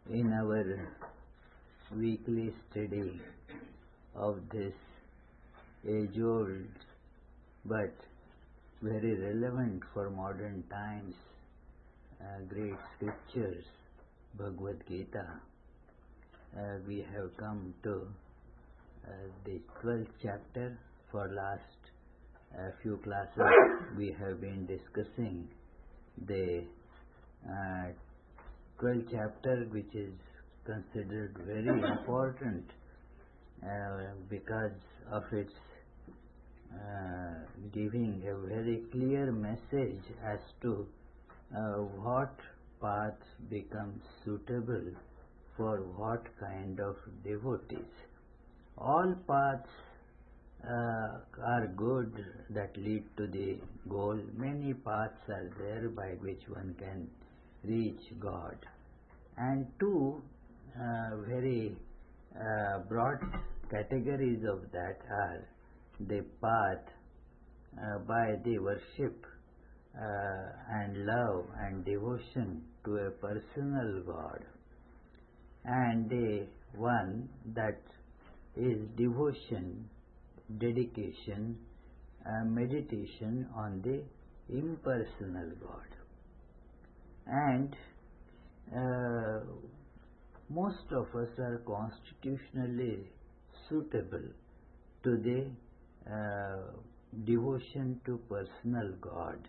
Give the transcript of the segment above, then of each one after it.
in our weekly study of this age-old but very relevant for modern times great scriptures, Bhagavad Gita. We have come to the 12th chapter. For last few classes we have been discussing the 12th chapter, which is considered very important because of its giving a very clear message as to what path becomes suitable for what kind of devotees. All paths are good that lead to the goal. Many paths are there by which one can reach God. And two very broad categories of that are the path by the worship and love and devotion to a personal God, and the one that is devotion, dedication, meditation on the impersonal God. And most of us are constitutionally suitable to the devotion to personal God.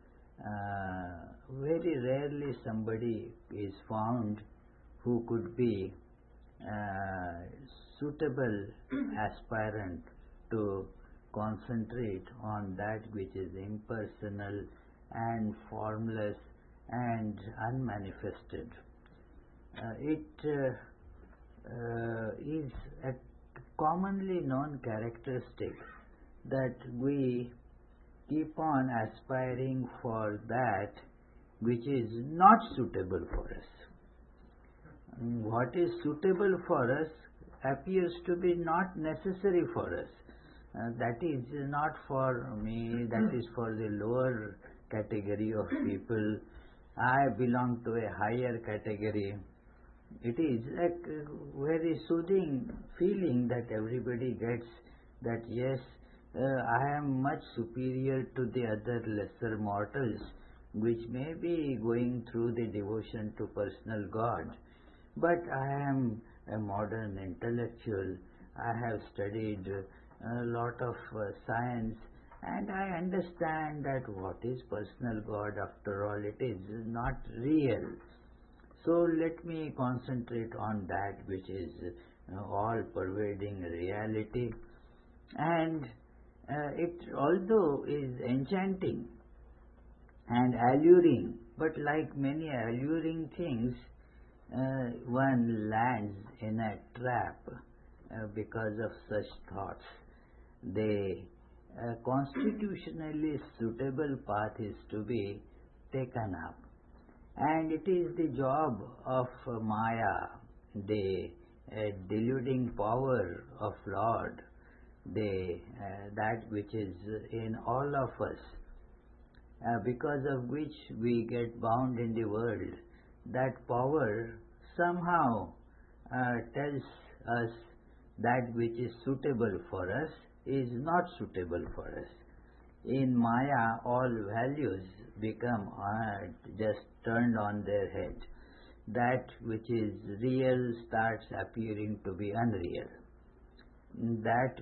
Very rarely somebody is found who could be suitable aspirant to concentrate on that which is impersonal and formless and unmanifested. It is a commonly known characteristic that we keep on aspiring for that which is not suitable for us. What is suitable for us appears to be not necessary for us. That is not for me, that is for the lower category of people. I belong to a higher category. It is a very soothing feeling that everybody gets, that yes, I am much superior to the other lesser mortals which may be going through the devotion to personal God. But I am a modern intellectual. I have studied a lot of science, and I understand that what is personal God, after all, it is not real. So let me concentrate on that which is all-pervading reality. And it although is enchanting and alluring, but like many alluring things, one lands in a trap because of such thoughts. The constitutionally suitable path is to be taken up, and it is the job of Maya, the deluding power of Lord, that which is in all of us, because of which we get bound in the world. That power somehow tells us that which is suitable for us is not suitable for us. In Maya, all values become just turned on their head. That which is real starts appearing to be unreal. That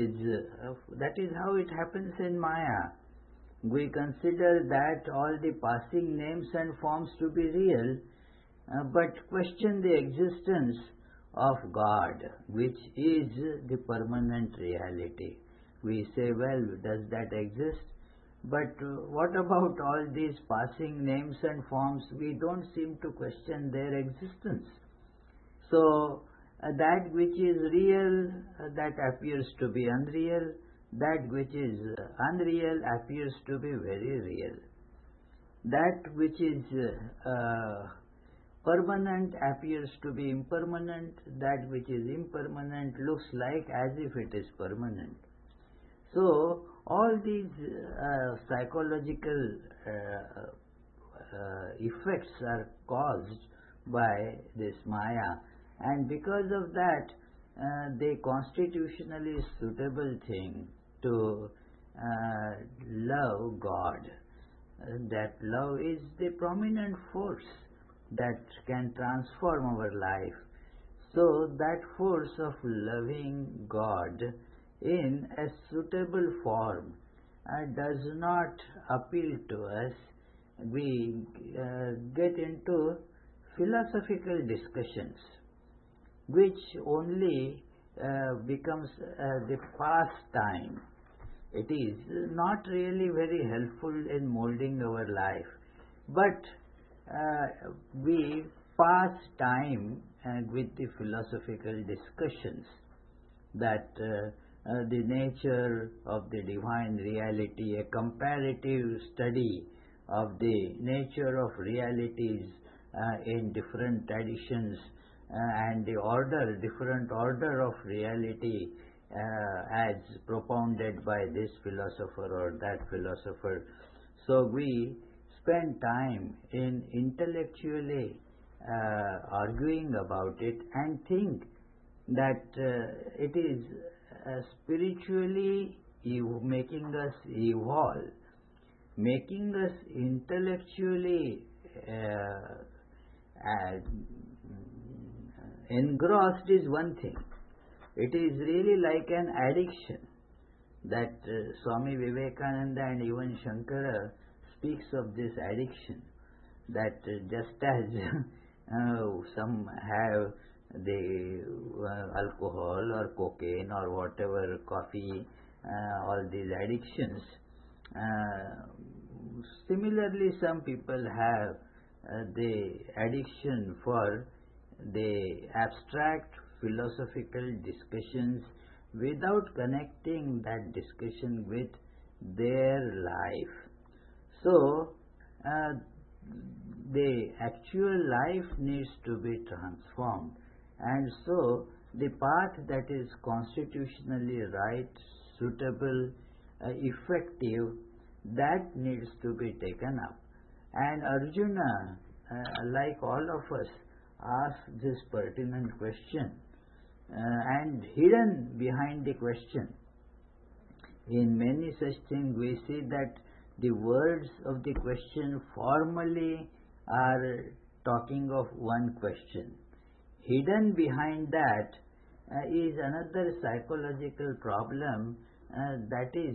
is how it happens in Maya. We consider that all the passing names and forms to be real, but question the existence of God, which is the permanent reality. We say, well, does that exist? But what about all these passing names and forms? We don't seem to question their existence. So that which is real, that appears to be unreal. That which is unreal appears to be very real. That which is permanent appears to be impermanent. That which is impermanent looks like as if it is permanent. So all these psychological effects are caused by this Maya, and because of that, the constitutionally suitable thing to love God. That love is the prominent force that can transform our life. So that force of loving God in a suitable form does not appeal to us. We get into philosophical discussions, which only becomes the pastime. It is not really very helpful in molding our life, but we pass time with the philosophical discussions that the nature of the divine reality, a comparative study of the nature of realities in different traditions and the different order of reality as propounded by this philosopher or that philosopher. So we spend time in intellectually arguing about it and think that it is spiritually making us evolve, making us intellectually engrossed is one thing. It is really like an addiction that Swami Vivekananda and even Shankara speaks of this addiction, that just as some have the alcohol or cocaine or whatever, coffee, all these addictions, similarly some people have the addiction for the abstract philosophical discussions without connecting that discussion with their life. So the actual life needs to be transformed, and so the path that is constitutionally right, suitable, effective, that needs to be taken up. And Arjuna, like all of us, asked this pertinent question, and hidden behind the question, in many such things we see that the words of the question formally are talking of one question. Hidden behind that is another psychological problem, that is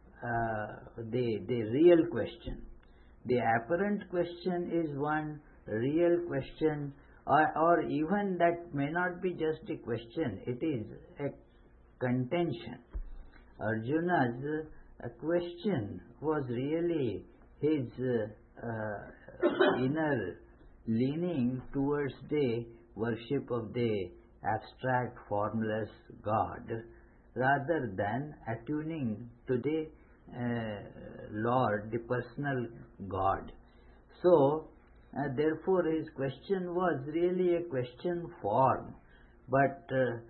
the real question. The apparent question is one, real question, or even that may not be just a question, it is a contention. Arjuna's question was really his inner leaning towards the worship of the abstract, formless God, rather than attuning to the Lord, the personal God. So, therefore, his question was really a question form, but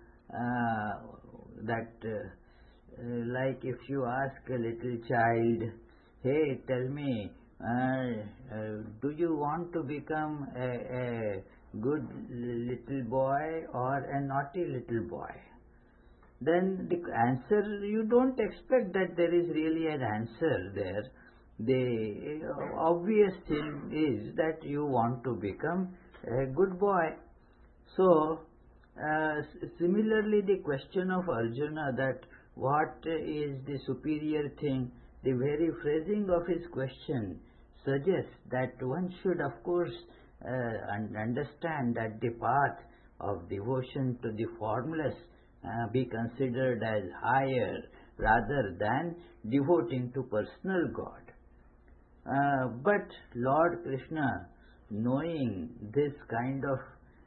like if you ask a little child, hey, tell me, do you want to become a good little boy or a naughty little boy? Then the answer, you don't expect that there is really an answer there. The obvious thing is that you want to become a good boy. So, similarly, the question of Arjuna, that what is the superior thing, the very phrasing of his question suggests that one should, of course, understand that the path of devotion to the formless be considered as higher rather than devoting to personal God. But Lord Krishna, knowing this kind of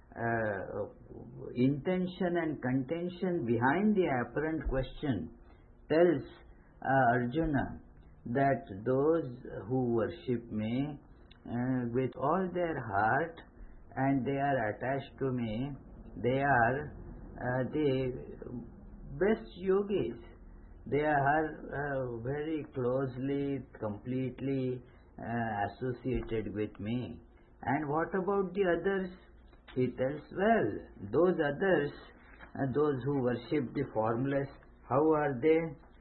intention and contention behind the apparent question, tells Arjuna that those who worship me with all their heart and they are attached to me, they are the best yogis. They are very closely, completely associated with me. And what about the others? He tells, well, those others, those who worship the formless, how are they?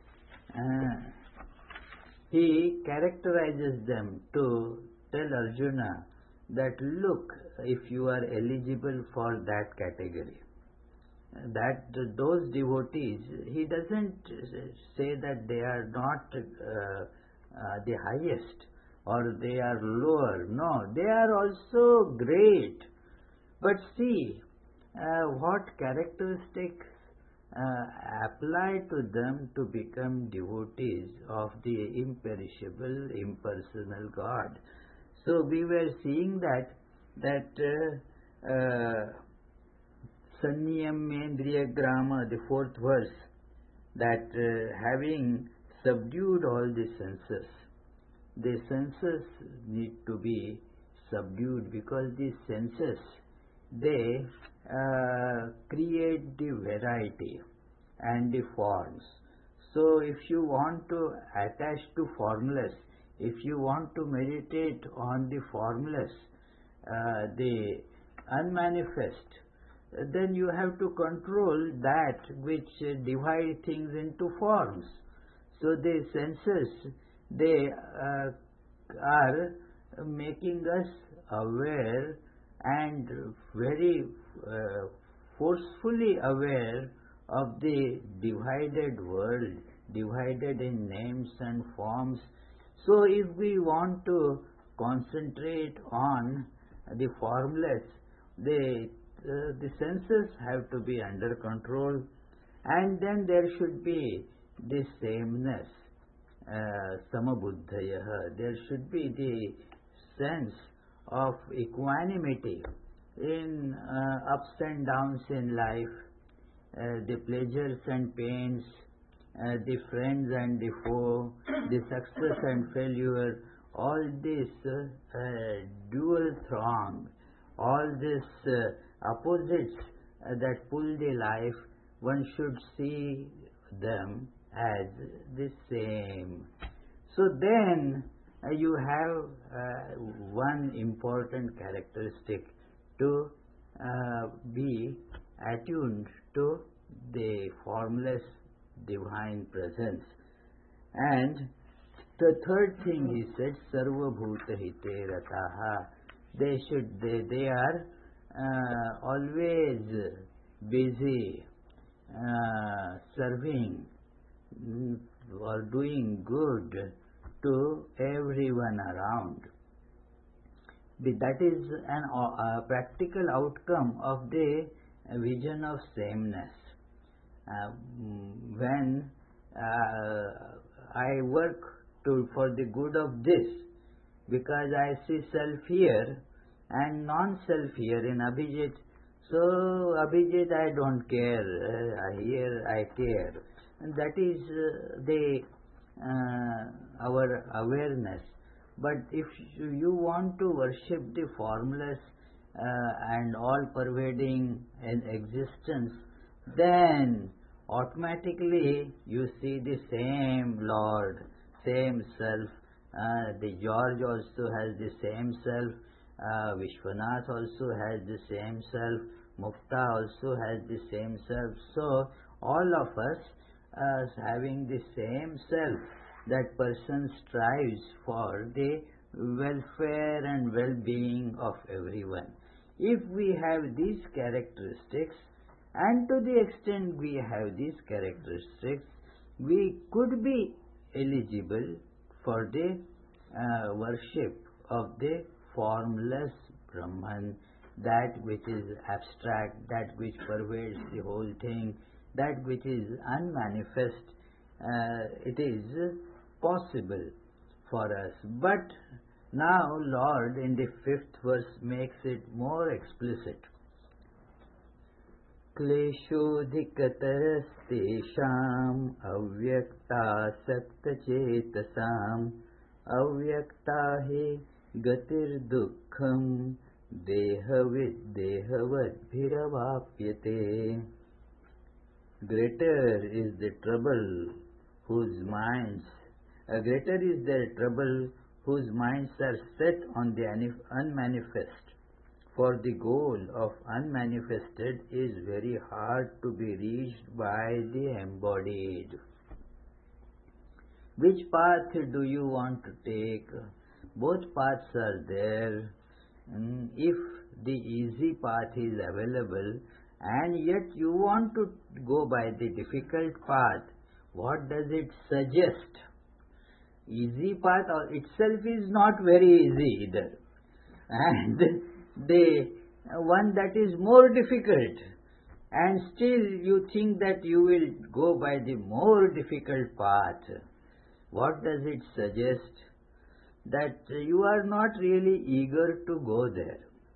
He characterizes them to tell Arjuna that look, if you are eligible for that category, that those devotees, he doesn't say that they are not the highest or they are lower. No, they are also great. But see, what characteristics apply to them to become devotees of the imperishable, impersonal God. So we were seeing that Sanyamendriya Grama, the fourth verse, that having subdued all the senses need to be subdued, because the senses, they create the variety and the forms. So if you want to attach to formless, if you want to meditate on the formless, the unmanifest, then you have to control that which divide things into forms. So the senses, they are making us aware and very forcefully aware of the divided world, divided in names and forms. So if we want to concentrate on the formless, the senses have to be under control, and then there should be the sameness, samabuddhaya. There should be the sense of equanimity in ups and downs in life, the pleasures and pains, the friends and the foe, the success and failure, all this dual throng, all these opposites that pull the life, one should see them as the same. So then you have one important characteristic to be attuned to the formless divine presence. And the third thing he said, Sarva Bhuta Hite Rataha. They are always busy serving or doing good to everyone around. That is a practical outcome of the vision of sameness. When I work for the good of this, because I see self here and non-self here in Abhijit, so Abhijit I don't care, here I care. And that is our awareness. But if you want to worship the formless and all-pervading existence, then automatically you see the same Lord, same self. The George also has the same self. Vishwanath also has the same self. Mukta also has the same self. So all of us having the same self, that person strives for the welfare and well-being of everyone. If we have these characteristics, and to the extent we have these characteristics, we could be eligible for the worship of the formless Brahman, that which is abstract, that which pervades the whole thing, that which is unmanifest. It is possible for us. But now Lord in the 5th verse makes it more explicit. Kleshodhikatarastesham avyakta saktachettasam avyakta hi gatir dukkham dehavid dehavad bhiravapyate. Greater is the trouble whose minds are set on the unmanifest. for the goal of unmanifested is very hard to be reached by the embodied. Which path do you want to take? Both paths are there. If the easy path is available and yet you want to go by the difficult path, what does it suggest? Easy path itself is not very easy either. And the one that is more difficult, and still you think that you will go by the more difficult path. What does it suggest? That you are not really eager to go there.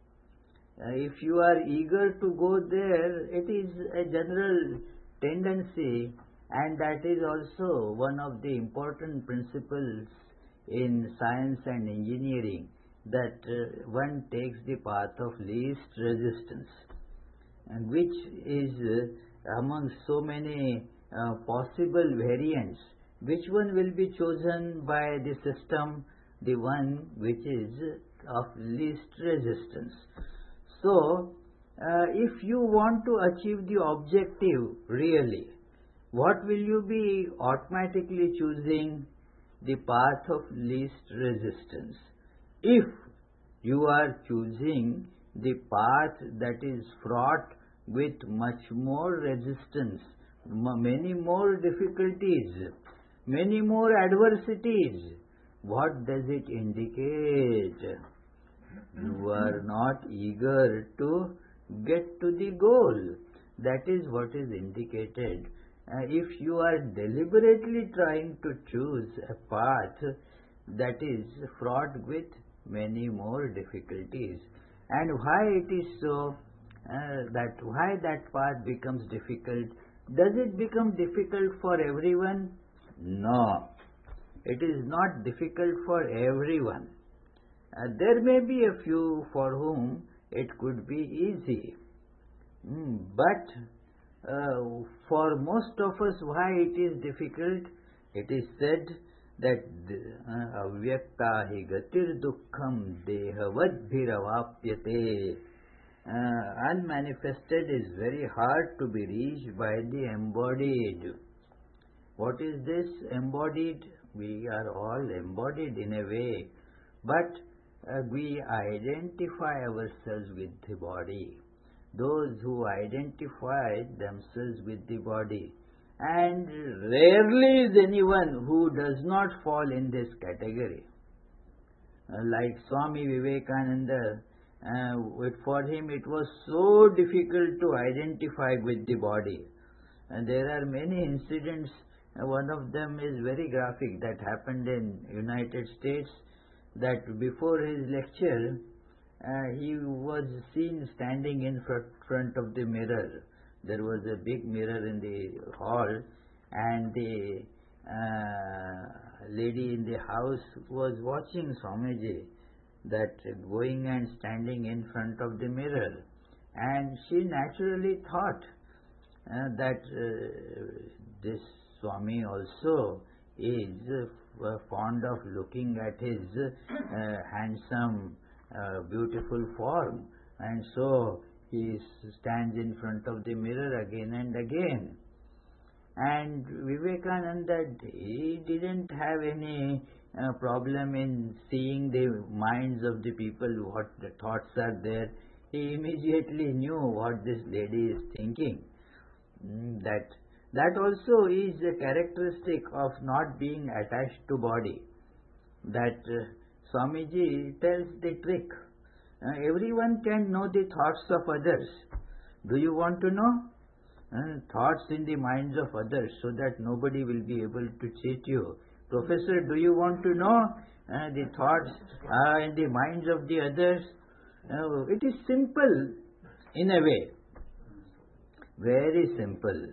If you are eager to go there, it is a general tendency, and that is also one of the important principles in science and engineering, that one takes the path of least resistance, and which is among so many possible variants, which one will be chosen by the system? The one which is of least resistance. So, if you want to achieve the objective really, what will you be automatically choosing? The path of least resistance. If you are choosing the path that is fraught with much more resistance, many more difficulties, many more adversities, what does it indicate? You are not eager to get to the goal. That is what is indicated. If you are deliberately trying to choose a path that is fraught with many more difficulties, and why it is so, why that path becomes difficult? Does it become difficult for everyone? No, it is not difficult for everyone. There may be a few for whom it could be easy, but for most of us, why it is difficult? It is said that avyakta hi gatir dukkham dehavadbhiravapyate. Unmanifested is very hard to be reached by the embodied. What is this embodied? We are all embodied in a way, but we identify ourselves with the body. Those who identify themselves with the body, and rarely is anyone who does not fall in this category. Like Swami Vivekananda, for him it was so difficult to identify with the body. And there are many incidents. One of them is very graphic, that happened in United States, that before his lecture, he was seen standing in front of the mirror. There was a big mirror in the hall, and the lady in the house was watching Swamiji, that going and standing in front of the mirror, and she naturally thought that this Swami also is fond of looking at his handsome, beautiful form, and so he stands in front of the mirror again and again. And Vivekananda, he didn't have any problem in seeing the minds of the people, what the thoughts are there. He immediately knew what this lady is thinking. That also is a characteristic of not being attached to body. That Swamiji tells the trick. Everyone can know the thoughts of others. Do you want to know? Thoughts in the minds of others, so that nobody will be able to cheat you. Professor, do you want to know the thoughts in the minds of the others? It is simple in a way. Very simple.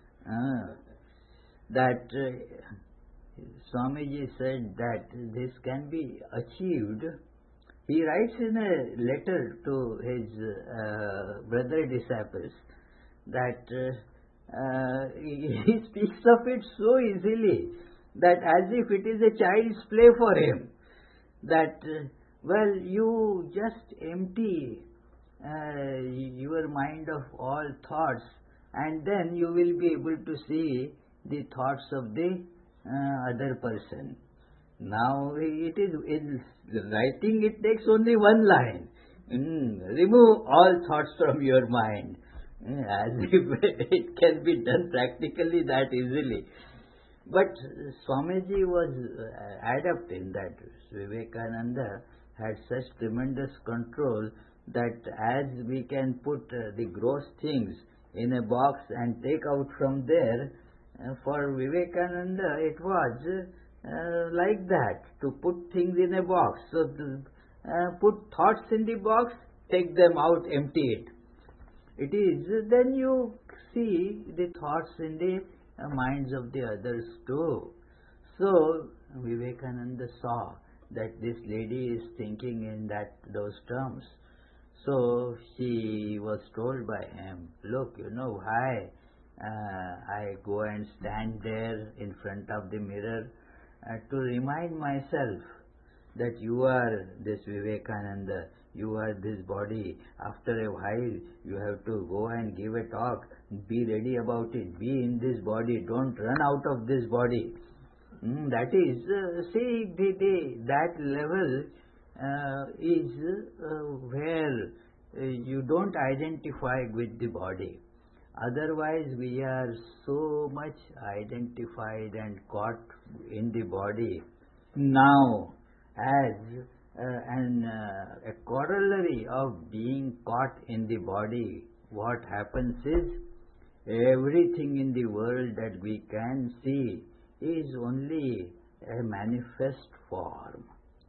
That Swamiji said that this can be achieved. He writes in a letter to his brother disciples that he speaks of it so easily, that as if it is a child's play for him. That, well, you just empty your mind of all thoughts, and then you will be able to see the thoughts of the other person. Now it is in writing, it takes only one line. Remove all thoughts from your mind. As if it can be done practically that easily. But Swamiji was adept in that. Vivekananda had such tremendous control that as we can put the gross things in a box and take out from there, for Vivekananda it was like that, to put things in a box. So put thoughts in the box, take them out, empty it. It is, then you see the thoughts in the minds of the others too. So Vivekananda saw that this lady is thinking in those terms. So she was told by him, look, why I go and stand there in front of the mirror to remind myself that you are this Vivekananda, you are this body. After a while, you have to go and give a talk. Be ready about it. Be in this body. Don't run out of this body. That is, that level is where you don't identify with the body. Otherwise, we are so much identified and caught in the body. Now, as a corollary of being caught in the body, what happens is, everything in the world that we can see is only a manifest form.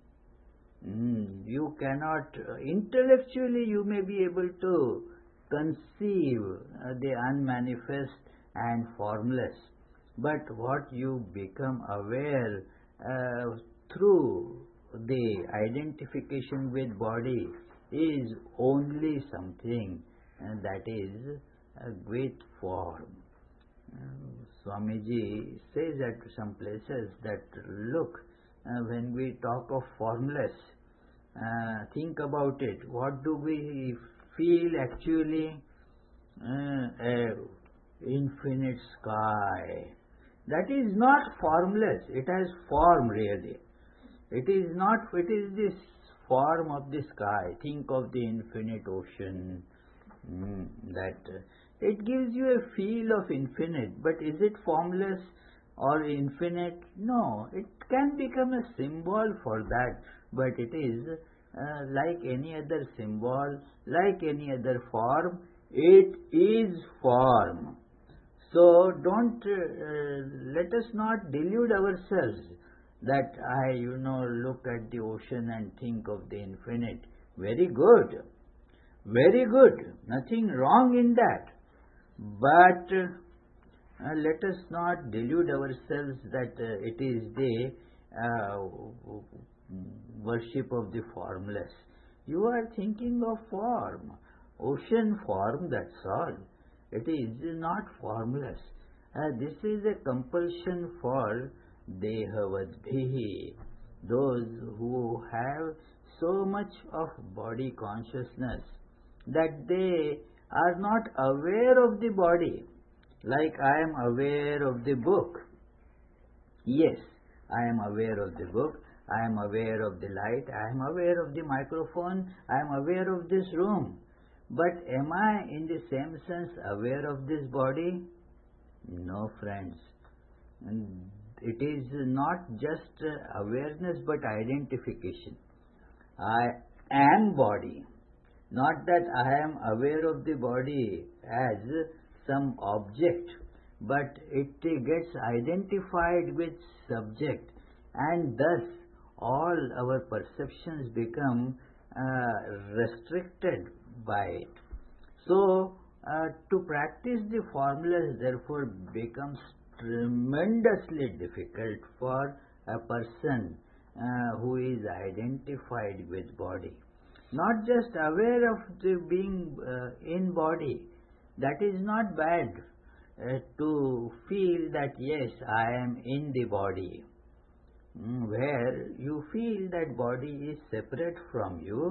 You cannot, intellectually you may be able to conceive the unmanifest and formless, but what you become aware through the identification with body is only something that is a great form. Swamiji says at some places that, look, when we talk of formless, think about it. What do we feel actually? Infinite sky. That is not formless. It has form really. It is not. It is this form of the sky. Think of the infinite ocean. That it gives you a feel of infinite. But is it formless or infinite? No. It can become a symbol for that. But it is like any other symbol, like any other form. It is form. So don't let us not delude ourselves that I look at the ocean and think of the infinite. Very good, nothing wrong in that. But let us not delude ourselves that it is the worship of the formless. You are thinking of form, ocean form, that's all. It is not formless. This is a compulsion for dehavadbhihi, those who have so much of body consciousness that they are not aware of the body. Like I am aware of the book. Yes, I am aware of the book. I am aware of the light. I am aware of the microphone. I am aware of this room. But am I in the same sense aware of this body? No, friends. And it is not just awareness but identification. I am body. Not that I am aware of the body as some object, but it gets identified with subject, and thus all our perceptions become restricted by it. So, to practice the formless therefore becomes tremendously difficult for a person who is identified with body. Not just aware of the being in body, that is not bad to feel that yes, I am in the body, where you feel that body is separate from you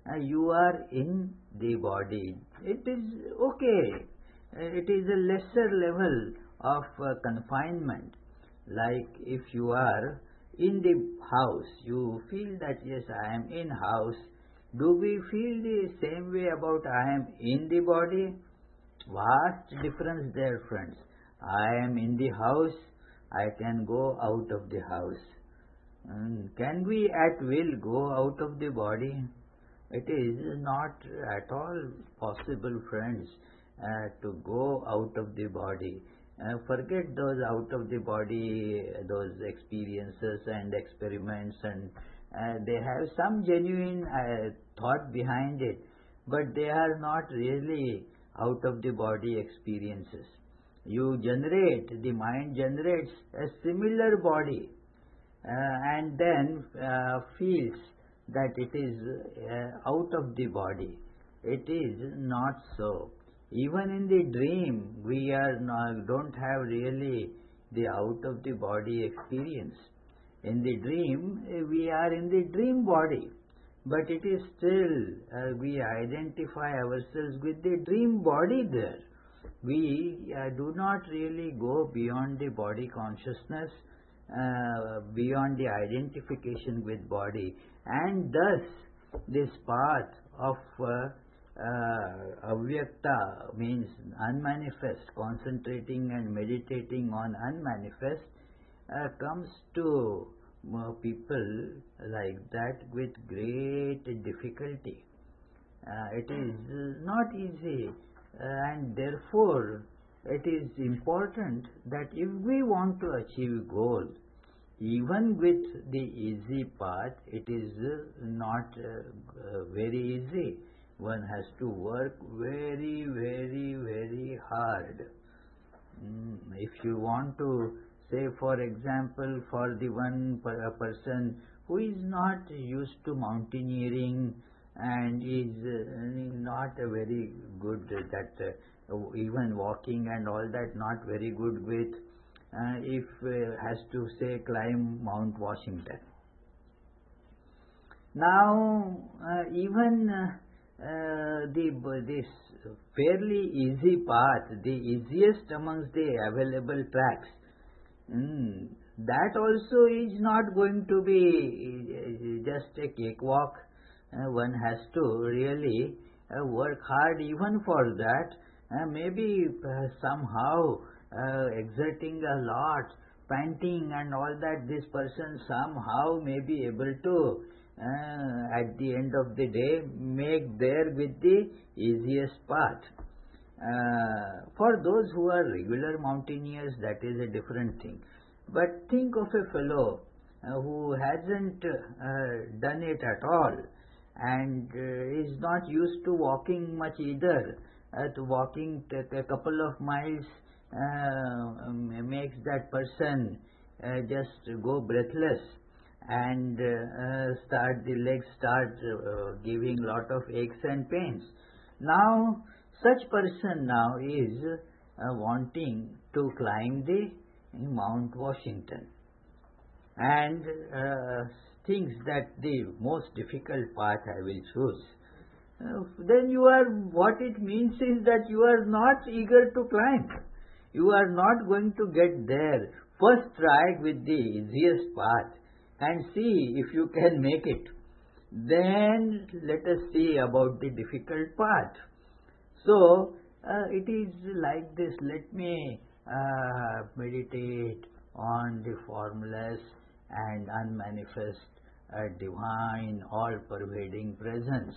You are in the body. It is okay. It is a lesser level of confinement. Like if you are in the house, you feel that yes, I am in house. Do we feel the same way about I am in the body? Vast difference there, friends. I am in the house, I can go out of the house. Can we at will go out of the body? It is not at all possible, friends, to go out of the body. Forget those out of the body, those experiences and experiments, and they have some genuine thought behind it, but they are not really out of the body experiences. The mind generates a similar body and then feels that it is out of the body. It is not so. Even in the dream, we don't have really the out of the body experience. In the dream, we are in the dream body, but it is still, we identify ourselves with the dream body there. We do not really go beyond the body consciousness, beyond the identification with body, and thus this path of avyakta means unmanifest, concentrating and meditating on unmanifest comes to people like that with great difficulty. It is not easy, and therefore it is important that if we want to achieve goal, even with the easy path, it is not very easy. One has to work very, very, very hard. If you want to say, for example, for the person who is not used to mountaineering and is not a very good that even walking and all that not very good with, if has to say climb Mount Washington. Now even this fairly easy path, the easiest amongst the available tracks, that also is not going to be just a cakewalk. One has to really work hard even for that. Maybe somehow exerting a lot, panting and all that, this person somehow may be able to at the end of the day make there with the easiest path. For those who are regular mountaineers, that is a different thing. But think of a fellow who hasn't done it at all and is not used to walking much either. To walking a couple of miles makes that person just go breathless, and the legs start giving lot of aches and pains. Now such person now is wanting to climb the Mount Washington and thinks that the most difficult path I will choose. Then what it means is that you are not eager to climb. You are not going to get there. First try with the easiest path and see if you can make it. Then let us see about the difficult path. So it is like this. Let me meditate on the formless and unmanifest divine all-pervading presence.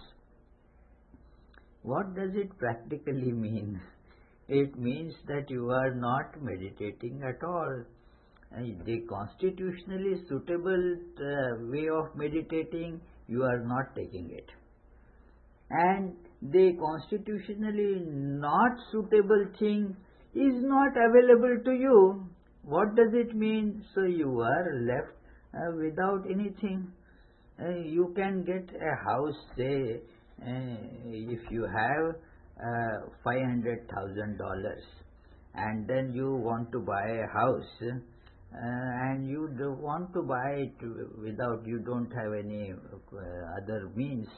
What does it practically mean? It means that you are not meditating at all. The constitutionally suitable way of meditating, you are not taking it. And the constitutionally not suitable thing is not available to you. What does it mean? So you are left without anything. You can get a house, say, if you have $500,000 and then you want to buy a house and you want to buy it without, you don't have any other means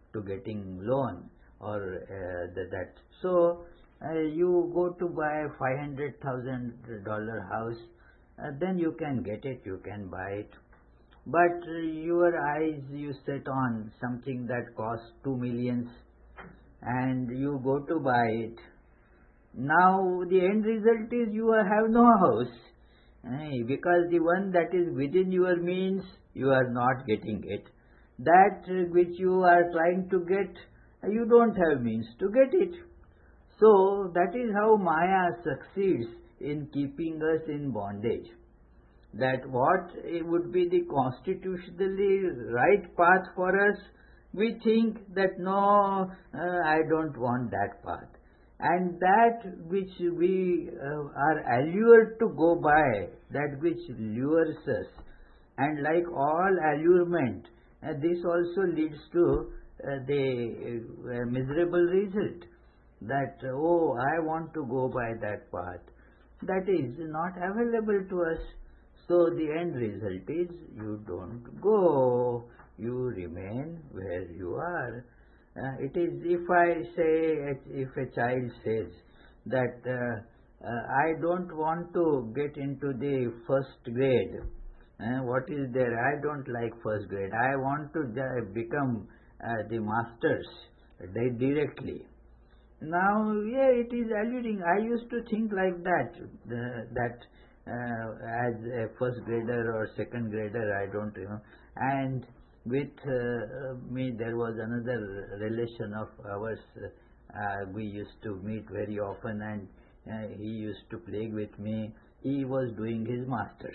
to getting loan or that. So you go to buy $500,000 house, then you can get it, you can buy it. But your eyes you set on something that costs 2 millions and you go to buy it. Now the end result is you have no house, because the one that is within your means you are not getting it. That which you are trying to get, you don't have means to get it. So that is how Maya succeeds in keeping us in bondage. That what would be the constitutionally right path for us, we think that no, I don't want that path. And that which we are allured to go by, that which lures us, and like all allurement, this also leads to the miserable result. That, oh, I want to go by that path. That is not available to us. So the end result is you don't go, you remain where you are. It is, if I say, if a child says that I don't want to get into the first grade, what is there? I don't like first grade. I want to become the masters directly. Now, yeah, it is alluring. I used to think like that, as a first grader or second grader, I don't know. And with me, there was another relation of ours. We used to meet very often, and he used to play with me. He was doing his masters.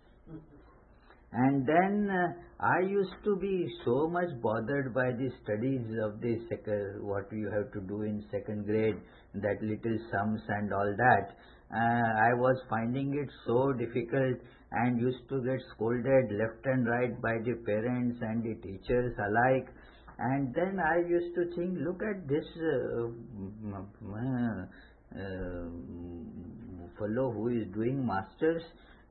And then I used to be so much bothered by the studies of the what you have to do in second grade, that little sums and all that. I was finding it so difficult and used to get scolded left and right by the parents and the teachers alike. And then I used to think, look at this fellow who is doing masters,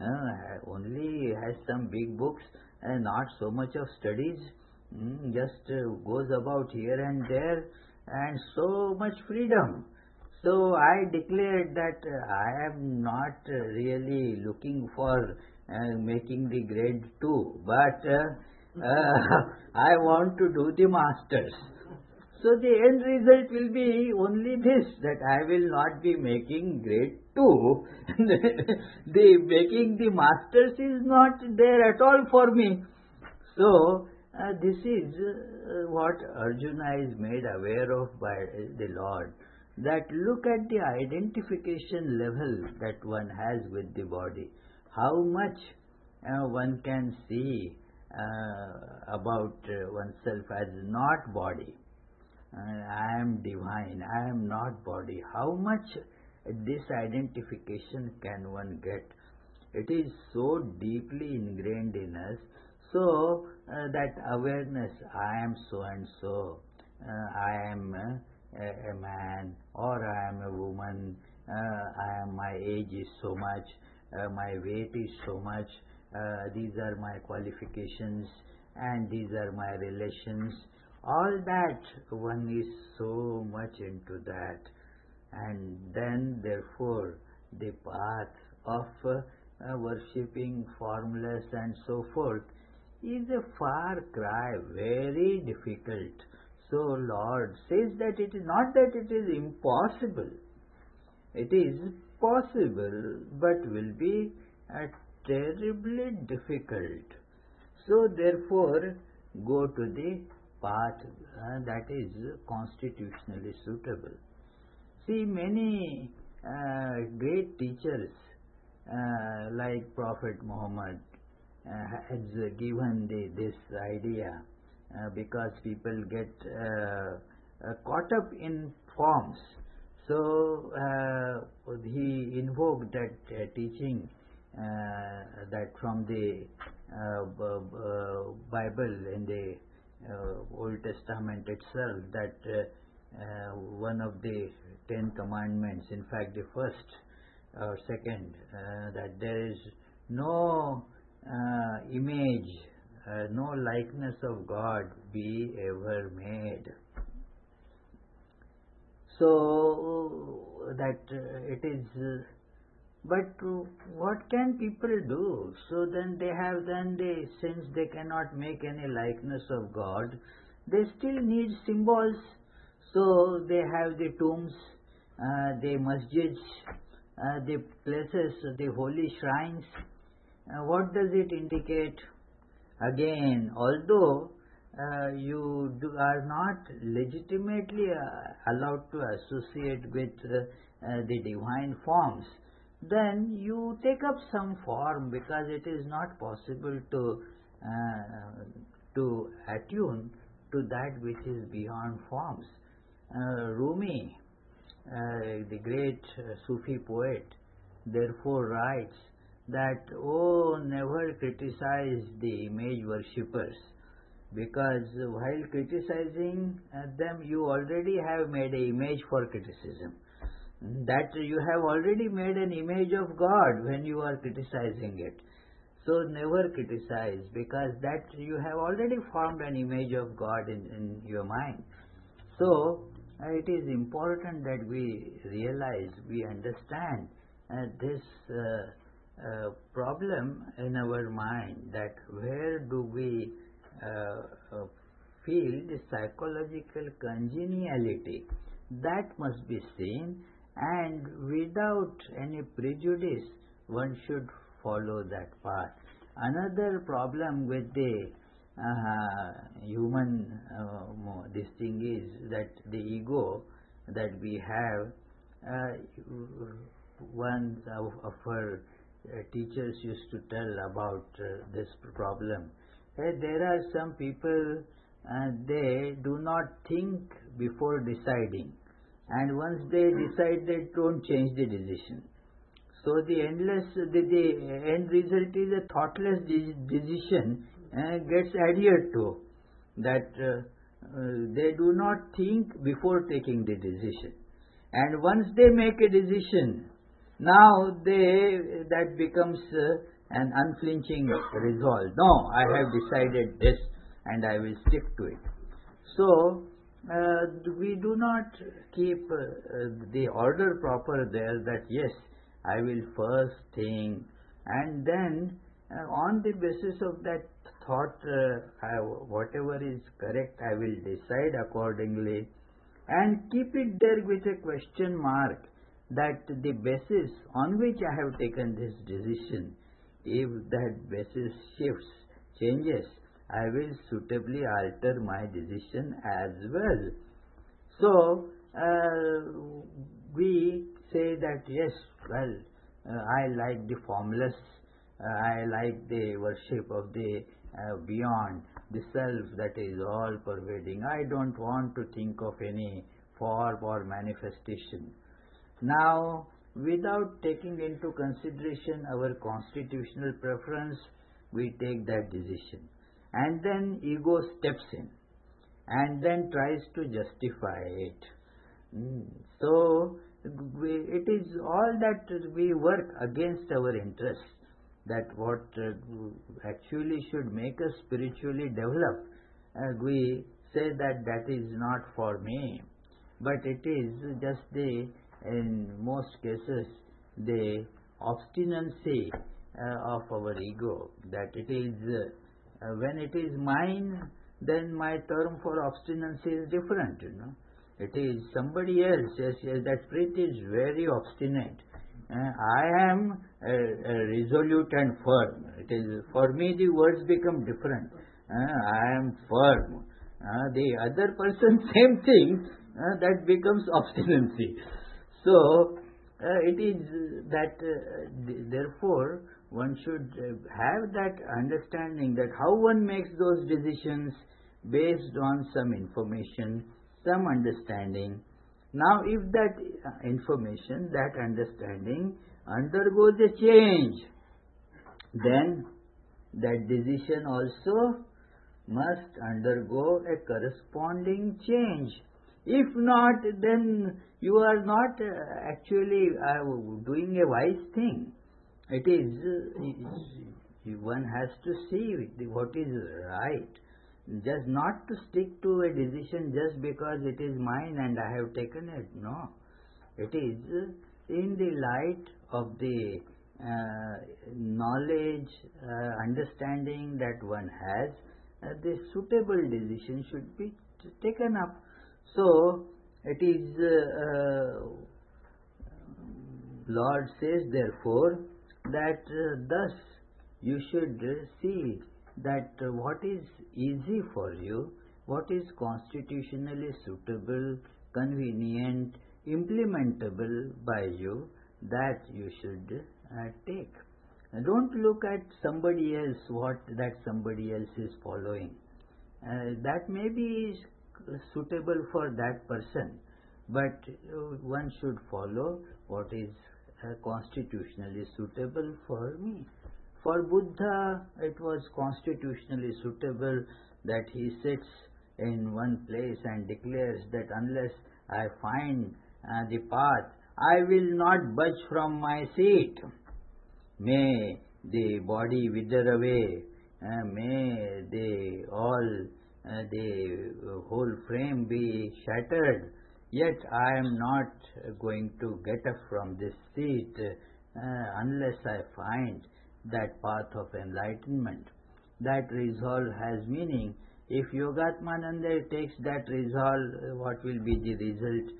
only has some big books, not so much of studies, just goes about here and there, and so much freedom. So I declared that I am not really looking for making the grade 2, but I want to do the masters. So the end result will be only this, that I will not be making grade 2. The making the masters is not there at all for me. So this is what Arjuna is made aware of by the Lord. That look at the identification level that one has with the body. How much one can see about oneself as not body. I am divine, I am not body. How much this identification can one get? It is so deeply ingrained in us. So that awareness, I am so and so, I am a man or I am a woman, my age is so much, my weight is so much, these are my qualifications and these are my relations. All that, one is so much into that. And then therefore the path of worshipping formulas and so forth is a far cry, very difficult. So Lord says that it is not that it is impossible. It is possible, but will be terribly difficult. So therefore go to the path that is constitutionally suitable. See, many great teachers like Prophet Muhammad has given this idea, because people get caught up in forms. So he invoked that teaching that from the Bible in the Old Testament itself, that one of the 10 commandments, in fact the first or second, that there is no image no likeness of God be ever made. So that it is, but what can people do? So then since they cannot make any likeness of God, they still need symbols. So they have the tombs, the masjids, the places, the holy shrines. What does it indicate? Again, although you are not legitimately allowed to associate with the divine forms, then you take up some form, because it is not possible to attune to that which is beyond forms. Rumi, the great Sufi poet, therefore writes that, oh, never criticize the image worshippers, because while criticizing them, you already have made an image for criticism. That you have already made an image of God when you are criticizing it. So never criticize, because that you have already formed an image of God in your mind. So it is important that we realize, we understand this problem in our mind, that where do we feel the psychological congeniality. That must be seen, and without any prejudice one should follow that path. Another problem with the human this thing is that the ego that we have, one of our teachers used to tell about this problem. There are some people, they do not think before deciding, and once they decide, they don't change the decision. So the end result is a thoughtless decision gets adhered to, that they do not think before taking the decision, and once they make a decision, now that becomes an unflinching resolve. No, I have decided this and I will stick to it. So we do not keep the order proper there, that yes, I will first think, and then on the basis of that thought, whatever is correct, I will decide accordingly, and keep it there with a question mark, that the basis on which I have taken this decision, if that basis shifts, changes, I will suitably alter my decision as well. So we say that yes, well, I like the formless, I like the worship of the beyond, the self that is all pervading. I don't want to think of any form or manifestation. Now, without taking into consideration our constitutional preference, we take that decision, and then ego steps in and then tries to justify it. So it is all that we work against our interests, that what actually should make us spiritually develop, we say that is not for me, but it is just in most cases the obstinacy of our ego, that it is when it is mine, then my term for obstinacy is different. It is somebody else. Yes, that Preet is very obstinate. I am resolute and firm. It is, for me the words become different. I am firm. The other person, same thing, that becomes obstinacy. So it is that therefore one should have that understanding, that how one makes those decisions based on some information, some understanding. Now if that information, that understanding undergoes a change, then that decision also must undergo a corresponding change. If not, then you are not actually doing a wise thing. It is One has to see what is right. Just not to stick to a decision just because it is mine and I have taken it. No. It is in the light of the knowledge, understanding that one has, the suitable decision should be taken up. So, it is, Lord says therefore that thus you should see that what is easy for you, what is constitutionally suitable, convenient, implementable by you, that you should take. Don't look at somebody else, what that somebody else is following. That may be suitable for that person, but one should follow what is constitutionally suitable for me. For Buddha, it was constitutionally suitable that he sits in one place and declares that unless I find the path, I will not budge from my seat. May the body wither away, may the whole frame be shattered, yet I am not going to get up from this seat unless I find that path of enlightenment. That resolve has meaning. If Yogatmananda takes that resolve, what will be the result?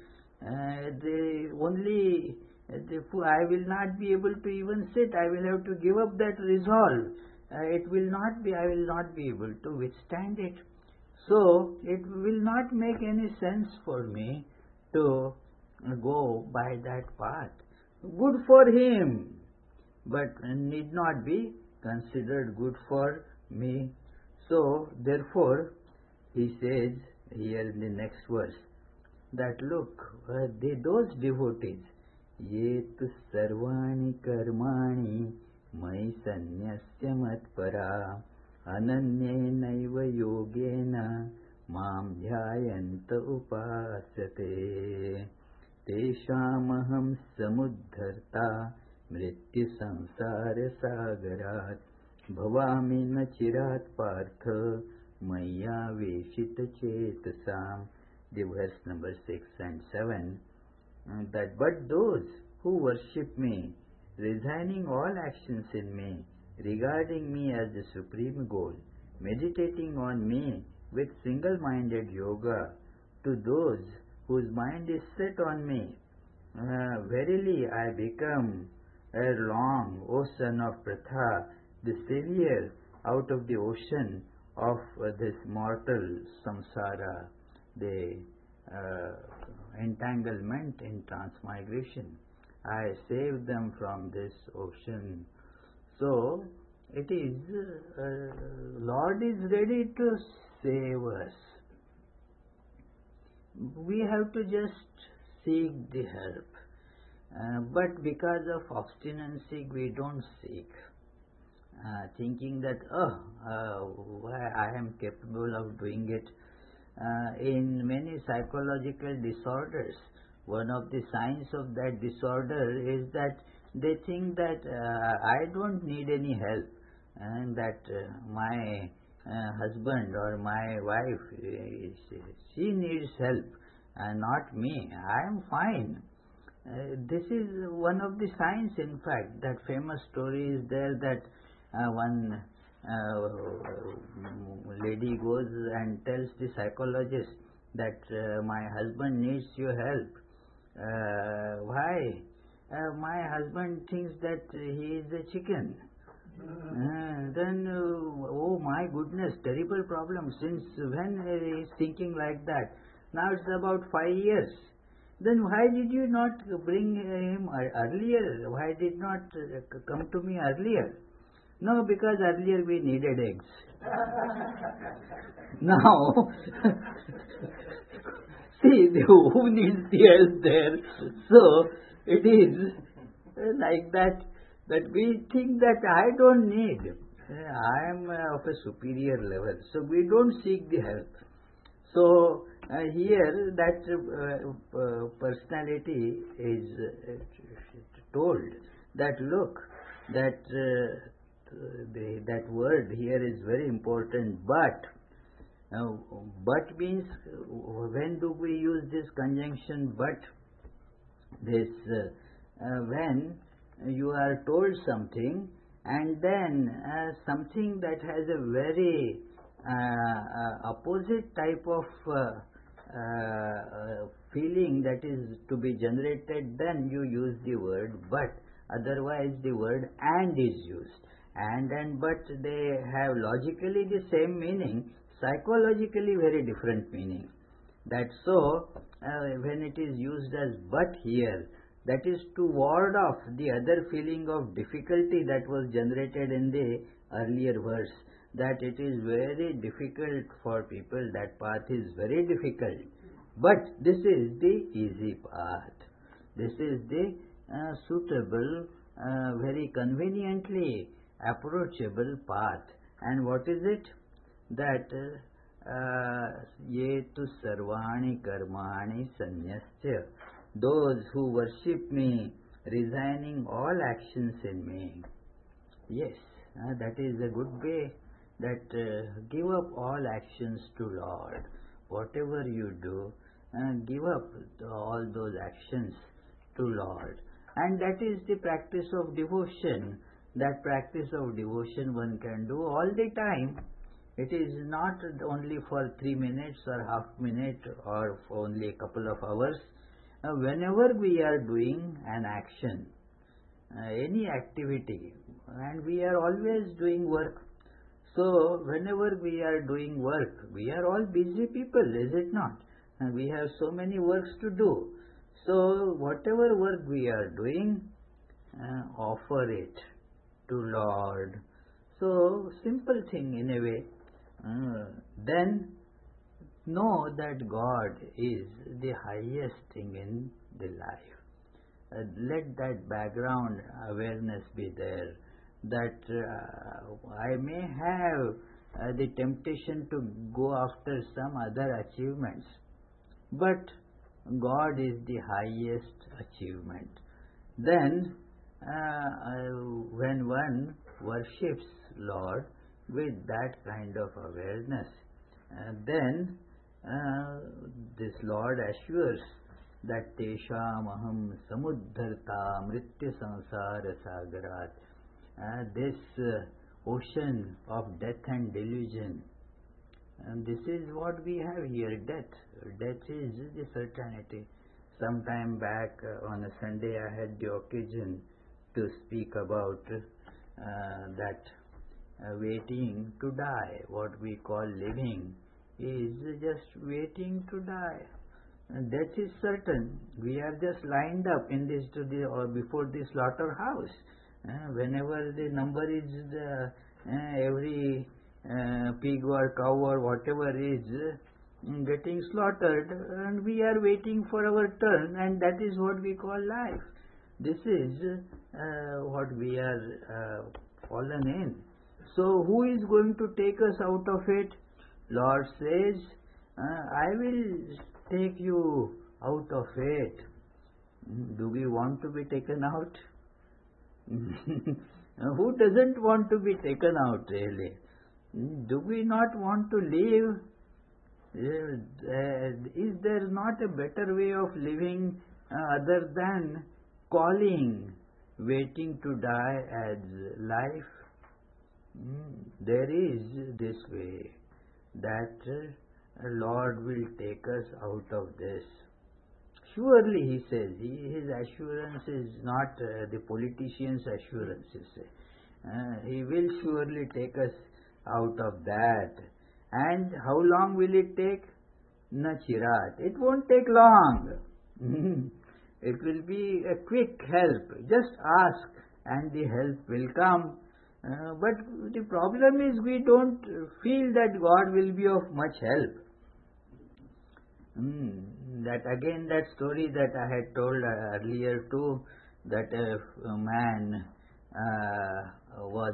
I will not be able to even sit. I will have to give up that resolve. I will not be able to withstand it. So, it will not make any sense for me to go by that path. Good for him, but need not be considered good for me. So, therefore, he says here in the next verse that look, those devotees, ye tu sarvani karmani mai sanyasya matpara ananyenaiva yogena mam dhyayanta upasate teshamaham samudharta mrityu samsara sagarat bhavami na chirat partha maya veshita chetasam. The verse number 6 and 7, that but those who worship me, resigning all actions in me, regarding me as the supreme goal, meditating on me with single-minded yoga, to those whose mind is set on me, verily I become ere long, O son of Pratha, the savior out of the ocean of this mortal samsara, the entanglement in transmigration. I save them from this ocean. So, it is, Lord is ready to save us. We have to just seek the help. But because of obstinacy, we don't seek. Thinking that, I am capable of doing it. In many psychological disorders, one of the signs of that disorder is that they think that I don't need any help, and that my husband or my wife, she needs help, and not me. I am fine. This is one of the signs, in fact. That famous story is there that one lady goes and tells the psychologist that my husband needs your help. Why? My husband thinks that he is a chicken. Then, oh my goodness, terrible problem. Since when he is thinking like that? Now it's about 5 years. Then why did you not bring him earlier? Why did not come to me earlier? No, because earlier we needed eggs. Now, see, who needs the help there? So, it is like that we think that I don't need. I am of a superior level. So, we don't seek the help. So, here that personality is told that look, that that word here is very important. But but means when do we use this conjunction but? This when you are told something and then something that has a very opposite type of feeling that is to be generated, then you use the word but. Otherwise the word and is used. And but they have logically the same meaning, psychologically very different meaning. That's so when it is used as but here, that is to ward off the other feeling of difficulty that was generated in the earlier verse, that it is very difficult for people, that path is very difficult. But this is the easy path. This is the suitable, very conveniently approachable path. And what is it? That ye tu sarvani karmani sanyasya, those who worship me, resigning all actions in me. Yes, that is a good way, that give up all actions to Lord. Whatever you do, give up all those actions to Lord. And that is the practice of devotion. That practice of devotion one can do all the time. It is not only for 3 minutes or half minute or for only a couple of hours. Whenever we are doing an action, any activity, and we are always doing work. So whenever we are doing work, we are all busy people, is it not? And we have so many works to do. So whatever work we are doing, offer it to Lord. So simple thing in a way. Then know that God is the highest thing in the life. Let that background awareness be there, that I may have the temptation to go after some other achievements, but God is the highest achievement. Then when one worships Lord with that kind of awareness, then this Lord assures that Tesham aham samuddharta mritya samsara sagarat, this ocean of death and delusion. And this is what we have here, death. Death is the certainty. Some time back on a Sunday I had the occasion to speak about that waiting to die. What we call living is just waiting to die. And death is certain. We are just lined up in this or before the slaughterhouse. Whenever the number is every pig or cow or whatever is getting slaughtered, and we are waiting for our turn, and that is what we call life. This is what we are fallen in. So who is going to take us out of it? Lord says, I will take you out of it. Do we want to be taken out? Who doesn't want to be taken out really? Do we not want to live? Is there not a better way of living other than calling waiting to die as life? There is this way, that Lord will take us out of this. Surely, he says, his assurance is not the politician's assurance. He will surely take us out of that. And how long will it take? Na chirat. It won't take long. It will be a quick help. Just ask and the help will come. But the problem is we don't feel that God will be of much help. That again, that story that I had told earlier too, that a man was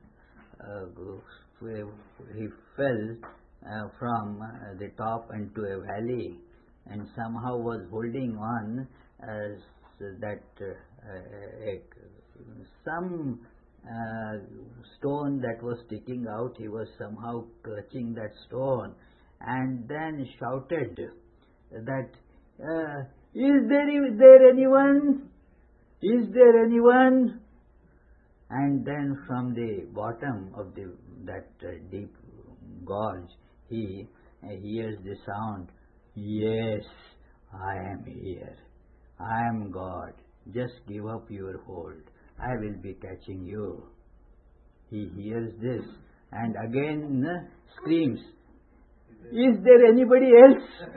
he fell from the top into a valley and somehow was holding on that some stone that was sticking out. He was somehow clutching that stone and then shouted that, is there anyone? Is there anyone? And then from the bottom of that deep gorge, he hears the sound, yes, I am here. I am God. Just give up your hold. I will be catching you. He hears this and again screams, is there anybody else?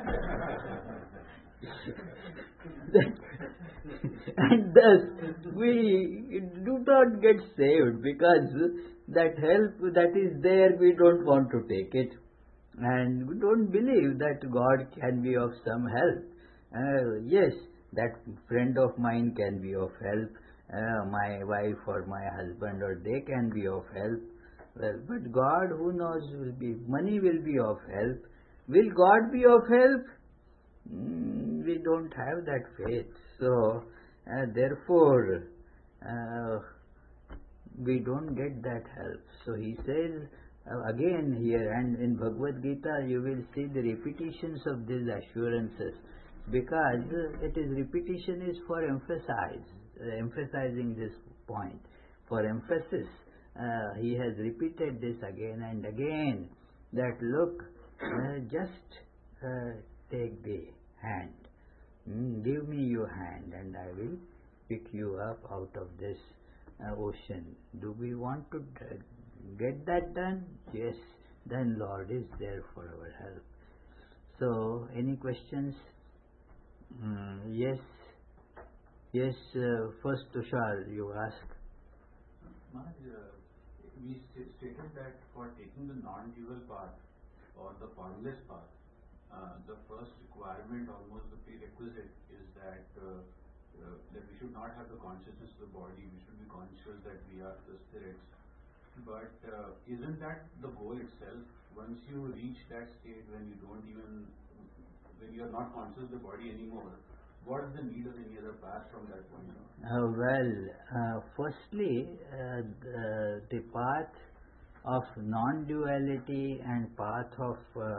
And thus we do not get saved because that help that is there, we don't want to take it. And we don't believe that God can be of some help. Yes, that friend of mine can be of help, my wife or my husband, or they can be of help. Well, but God, who knows, money will be of help. Will God be of help? We don't have that faith. So, therefore, we don't get that help. So he says again here, and in Bhagavad Gita you will see the repetitions of these assurances, because repetition is for emphasizing this point. For emphasis, he has repeated this again and again, that look, just take the hand, give me your hand and I will pick you up out of this ocean. Do we want to get that done? Yes, then Lord is there for our help. So, any questions? Yes. First, Tushar, you ask. Maharaj, we stated that for taking the non-dual path or the formless path, the first requirement, almost the prerequisite, is that we should not have the consciousness of the body. We should be conscious that we are the spirits. But isn't that the goal itself? Once you reach that state when you are not conscious of the body anymore, what is the need of any other path from that point on? Firstly, the path of non-duality and path of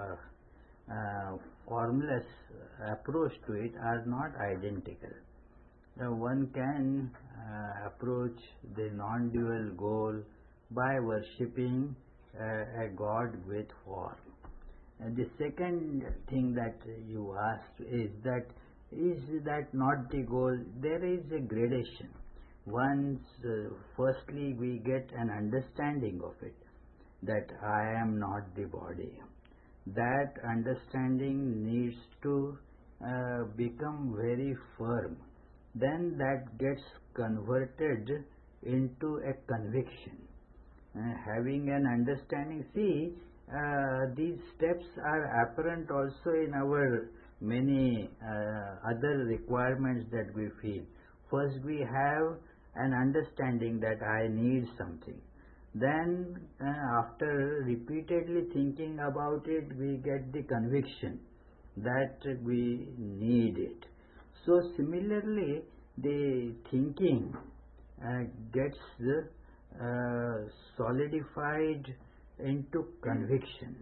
formless approach to it are not identical. One can approach the non-dual goal by worshipping a God with form. And the second thing that you asked is that not the goal? There is a gradation. Once, firstly, we get an understanding of it, that I am not the body. That understanding needs to become very firm. Then that gets converted into a conviction. Having an understanding, see, these steps are apparent also in our many other requirements that we feel. First, we have an understanding that I need something. Then, after repeatedly thinking about it, we get the conviction that we need it. So, similarly, the thinking gets solidified into conviction.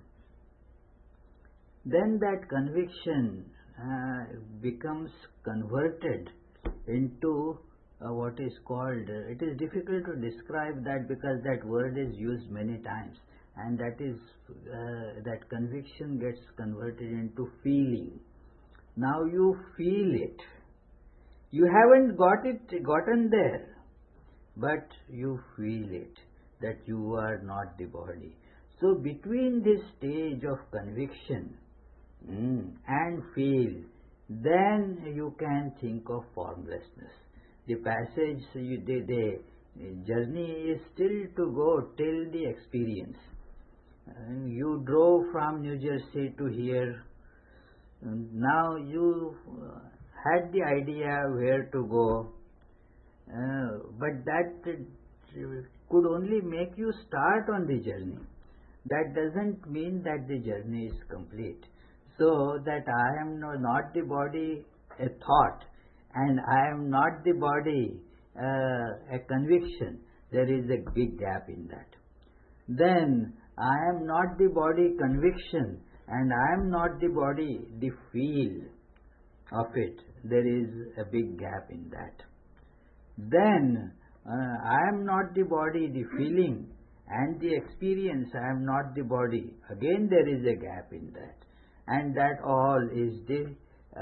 Then that conviction becomes converted into what is called, it is difficult to describe that because that word is used many times, and that conviction gets converted into feeling. Now you feel it. You haven't gotten there, but you feel it, that you are not the body. So between this stage of conviction and feel, then you can think of formlessness. The passage, the journey is still to go till the experience. You drove from New Jersey to here. Now you had the idea where to go, but that could only make you start on the journey. That doesn't mean that the journey is complete. So that I am not the body, a thought, and I am not the body, a conviction, There is a big gap in that. Then I am not the body conviction, and I am not the body the feel of it. There is a big gap in that. Then I am not the body the feeling, and the experience, I am not the body. Again there is a gap in that. And that all is the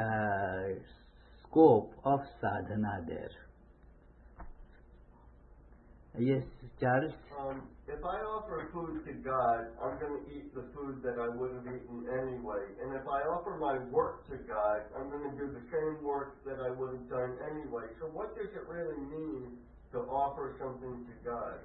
scope of sadhana there. Yes, Charles? If I offer food to God, I'm going to eat the food that I would have eaten anyway. And if I offer my work to God, I'm going to do the same work that I would have done anyway. So what does it really mean to offer something to God?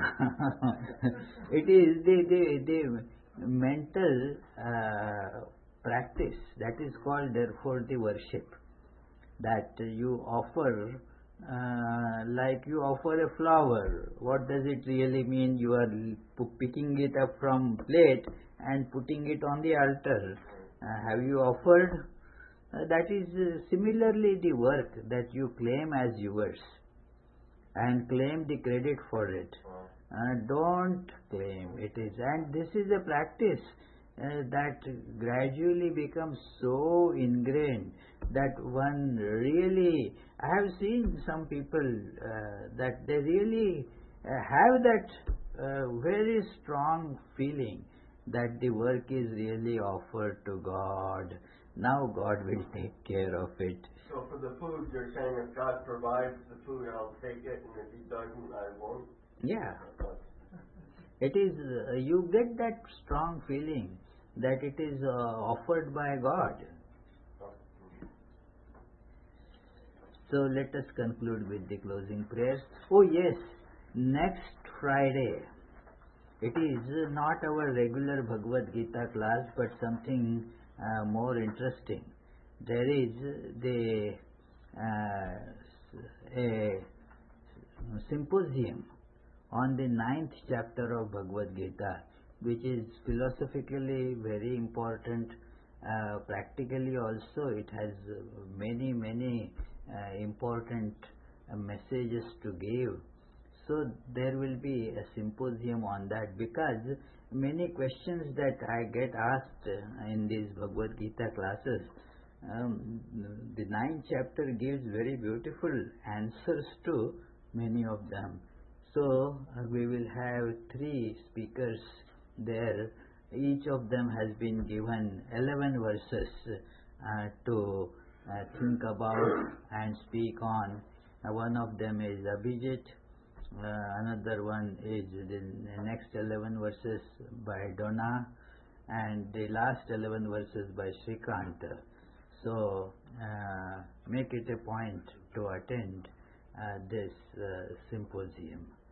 It is the mental practice that is called therefore the worship, that you offer like you offer a flower. What does it really mean? You are picking it up from plate and putting it on the altar. Have you offered? That is similarly the work that you claim as yours and claim the credit for it. Don't claim it is. And this is a practice that gradually becomes so ingrained that one really, I have seen some people that they really have that very strong feeling that the work is really offered to God. Now God will take care of it. So for the food, you're saying if God provides the food, I'll take it, and if He doesn't, I won't? Yeah. It is, you get that strong feeling that it is offered by God. So let us conclude with the closing prayers. Oh yes, next Friday, it is not our regular Bhagavad Gita class, but something more interesting. There is a symposium on the 9th chapter of Bhagavad Gita, which is philosophically very important. Practically also it has many important messages to give. So there will be a symposium on that, because many questions that I get asked in these Bhagavad Gita classes, the 9th chapter gives very beautiful answers to many of them. So we will have 3 speakers there. Each of them has been given 11 verses to think about and speak on. One of them is Abhijit, another one is the next 11 verses by Donna, and the last 11 verses by Shrikant. So make it a point to attend this symposium.